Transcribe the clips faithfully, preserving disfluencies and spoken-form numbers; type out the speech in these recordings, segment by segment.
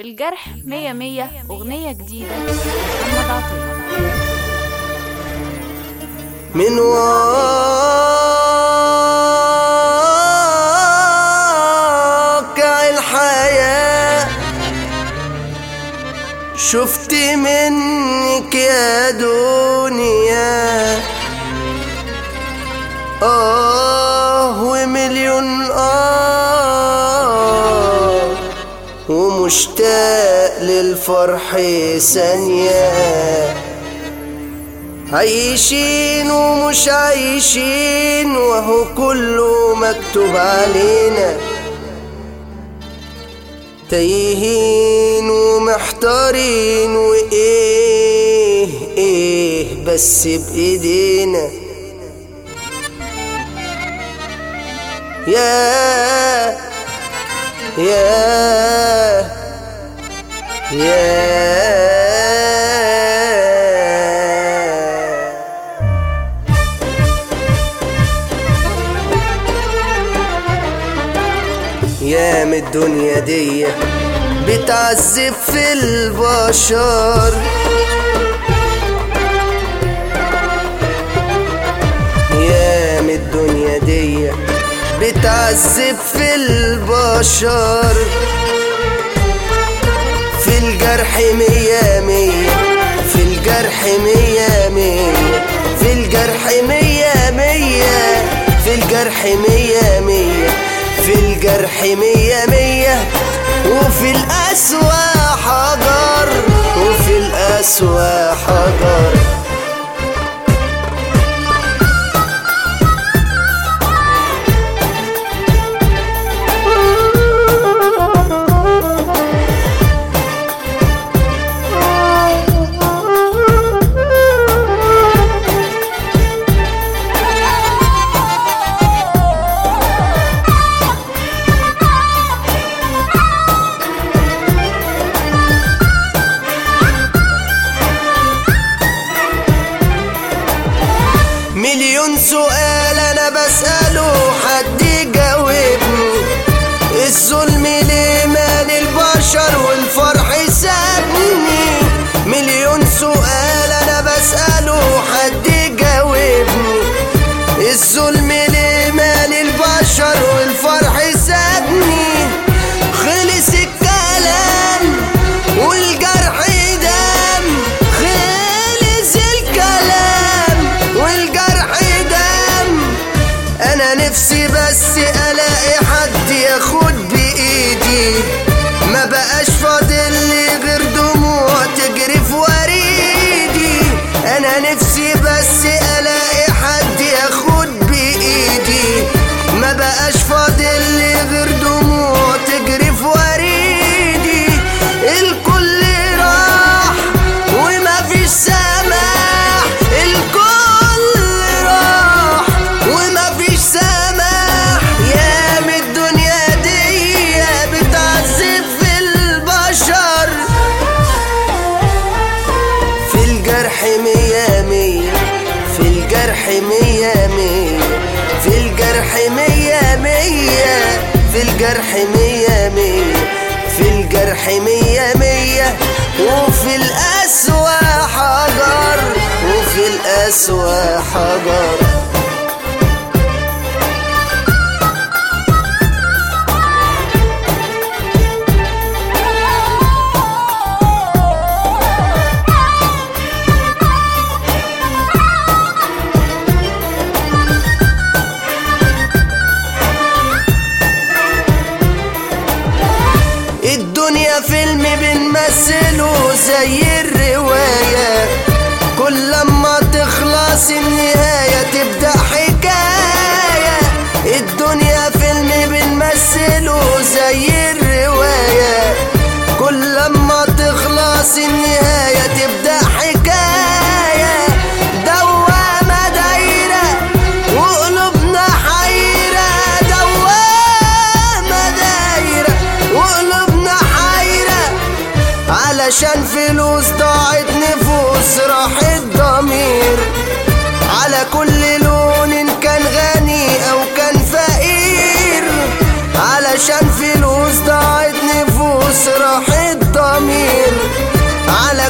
في الجرح مية مية أغنية جديدة محمد عطية. من واقع الحياة شفت منك يا دنيا آه ومليون آه ومشتاق للفرح ثانية، عايشين ومش عايشين وهو كله مكتوب علينا، تايهين ومحتارين وايه ايه بس بايدينا. يا يا يا يام الدنيا دي بتعذب في البشر، يام الدنيا دي بتعذب في البشر، في الجرح مية مية في الجرح مية مية في الجرح مية مية في الجرح مية مية في الجرح مية مية وفي القسوة حجر وفي القسوة حجر. مليون سؤال انا بسأله حد يجاوبني، الظلم ليه مال البشر والفرح سابني؟ مليون سؤال انا بسأله حد يجاوبني، الظلم ليه مال البشر والفرح سابني؟ خلص الكلام والجرح دم، خلص الكلام والجرح انا نفسي بس الاقي حد ياخد بايدي، ما بقاش فاضل لي غير دموع تجري في وريدي. انا نفسي بس الاقي حد ياخد بايدي، ما بقاش فاضل لي غير دموع تجري في وريدي. الكل راح وما فيش سماح، الكل راح وما فيش سماح. يام الدنيا دي بتعذب في البشر، في الجرح مية مية في الجرح مية مية في الجرح مية مية في الجرح مية مية في الجرح مية مية وفي القسوة حجر وفي القسوة حجر. الدنيا فيلم بنمثله زي الرواية، كل لما تخلص النهاية تبدأ حكاية. الدنيا فيلم بنمثله زي الرواية، كل لما تخلص النهاية تبدأ حكاية. دوامة دايرة وقلوبنا حيرة، دوامة دايرة وقلوبنا حيرة، علشان فلوس ضاعت نفوس راحت ضمير، على كل لون إن كان غني أو كان فقير، علشان فلوس ضاعت نفوس راحت ضمير.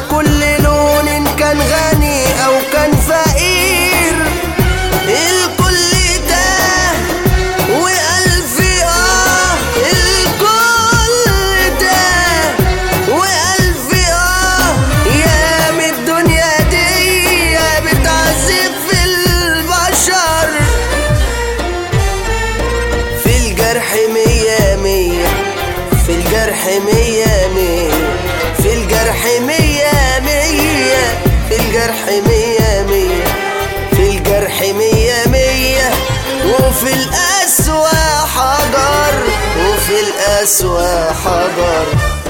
على كل لون إن كان غني أو كان فقير. الكل ده وألف آه، الكل ده وألف آه. يا من الدنيا دي بتعذب في البشر، في الجرح مية مية، في الجرح مية مية، في الجرح مية مية، في الجرح مية مية، في الجرح مية مية. وفي القسوة حجر، وفي القسوة حجر.